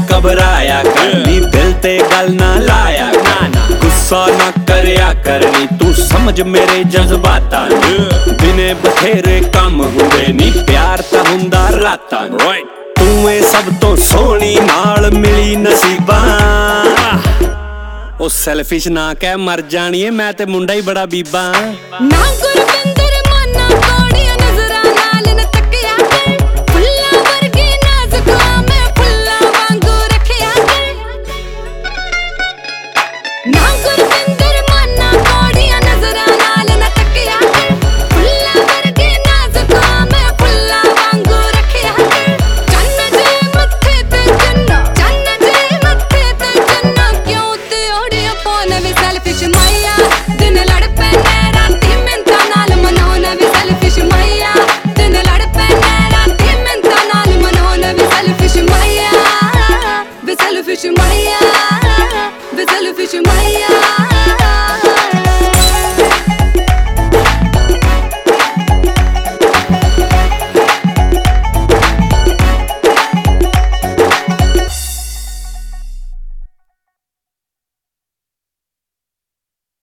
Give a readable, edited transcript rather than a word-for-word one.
घबराया करनी, दिल ते गल ना लाया ना, गुस्सा ना करया करनी, तू समझ मेरे जज्बातां नूं। दिने बथेरे काम हुंदे नी, प्यार तां हुंदा रातां नूं। तू ए सब तो सोहनी नाल मिली नसीबां। ओ सैल्फिश ना कह मर जानी है, मैं ते मुंडा ही बड़ा बीबा। ना गुरबिंद